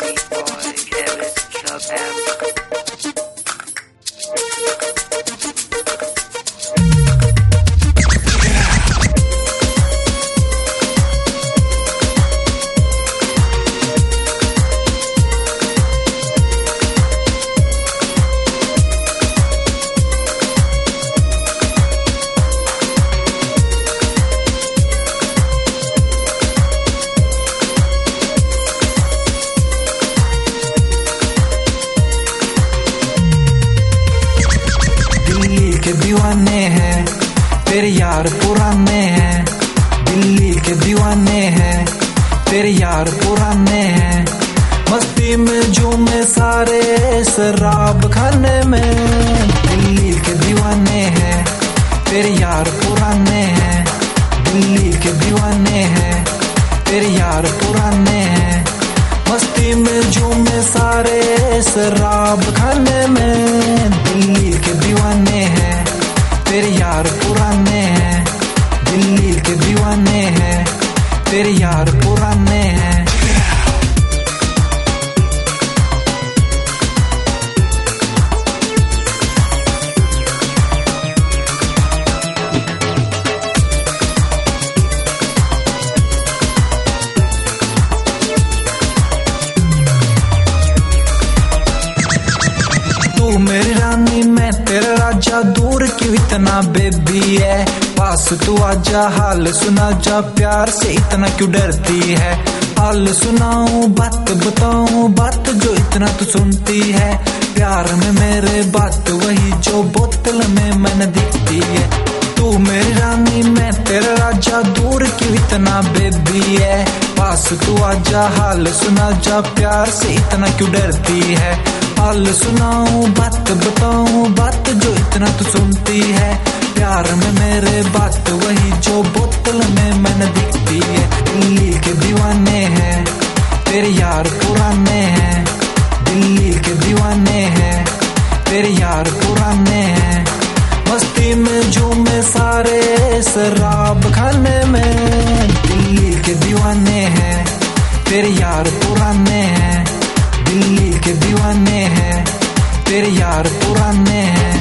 के दीवाने हैं तेरे यार पुराने हैं, दिल्ली के दीवाने हैं तेरे यार पुराने हैं। मस्ती में झूमे सारे शराब खाने में, दिल्ली के दीवाने हैं तेरे यार पुराने हैं, दिल्ली के दीवाने हैं तेरे यार पुराने हैं। मस्ती में झूमे सारे शराब खाने में, दिल्ली के दीवाने हैं तेरे यार पुराने हैं, दिल्ली के दीवाने हैं तेरे यार पुराने हैं। तू मेरी रानी मैं तेरा राजा, दूर क्यों इतना बेबी है, पास तू आजा हाल सुना जा, प्यार से इतना क्यों डरती है। हाल सुनाऊं बात बताऊं बात जो इतना तू सुनती है, प्यार में मेरे बात वही जो बोतल में मैंने दिखती है। तू मेरी रानी मैं तेरा राजा, दूर क्यों इतना बेबी है, पास तू आजा हाल सुना जा, प्यार से इतना क्यों डरती है। हाल सुनाऊं बात बताऊं बात जो इतना तू सुनती है, प्यार में मेरे बात वही जो बोतल में मैंने दिखती है। दिल्ली के दीवाने हैं तेरे यार पुराने हैं, दिल्ली के दीवाने हैं तेरे यार पुराने हैं। मस्ती में झूमे सारे शराब खाने में, दिल्ली के दीवाने हैं तेरे यार पुराने हैं, दिल्ली के दीवाने हैं तेरे यार पुराने हैं।